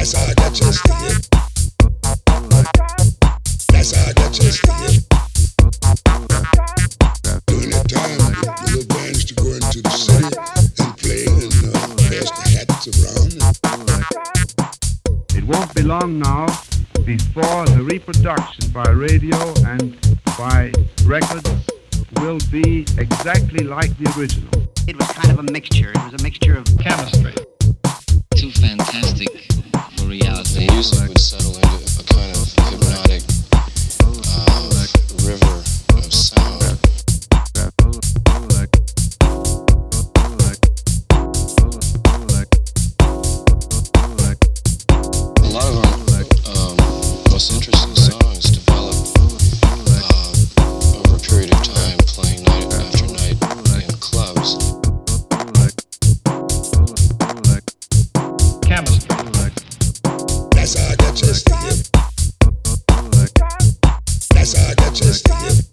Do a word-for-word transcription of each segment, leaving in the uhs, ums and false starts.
That's how I got just to hip. That's how I got just to hip. During that time, the little bands to go into the city and play and uh, pass the hats around. It won't be long now before the reproduction by radio and by records will be exactly like the original. It was kind of a mixture. It was a mixture of chemistry. Too fantastic for reality. The music would settle into a kind of hypnotic uh, river of sound. A lot of our um, most interesting songs develop uh, over a period of time, playing night after night in clubs. Chemistry. That's how I got just to hip. That's how I got just to hip.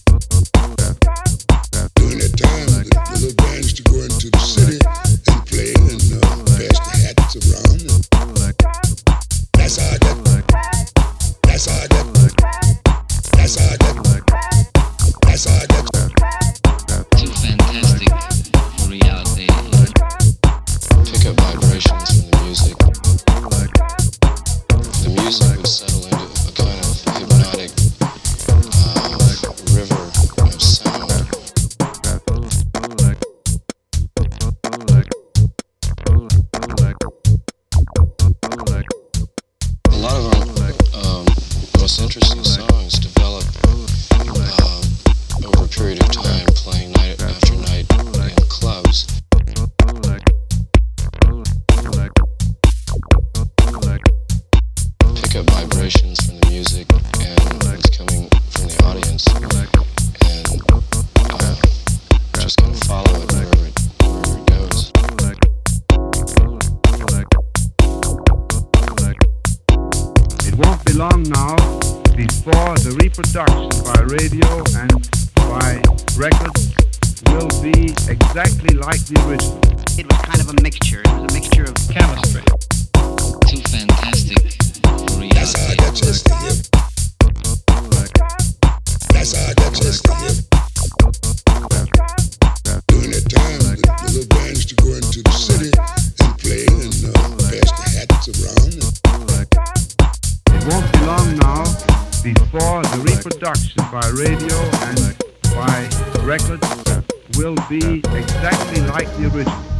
During that time, the, the little bands to go into the city and play and uh, pass the hats around. That's how I got. That's how I got. That's how I got. That's how I got. Too fantastic for reality. Pick up vibrations from the music. The music would settle into a kind of hypnotic uh, river of sound. A lot of our um, most interesting songs develop uh, over a period of time, playing night after night in clubs. Pick up vibrations from the music and what's coming from the audience, and uh, just kind of follow it wherever it, wherever it goes. It won't be long now before the reproduction by radio and by records will be exactly like the original. It was kind of a mixture. It was a mixture of chemistry. Too fantastic for That's how I got reality. just to hip. That's how I got just to hip. During that time, the, the little bands to go into the city and play and uh, pass the hats around. It won't be long now before the reproduction by radio and by records will be exactly like the original.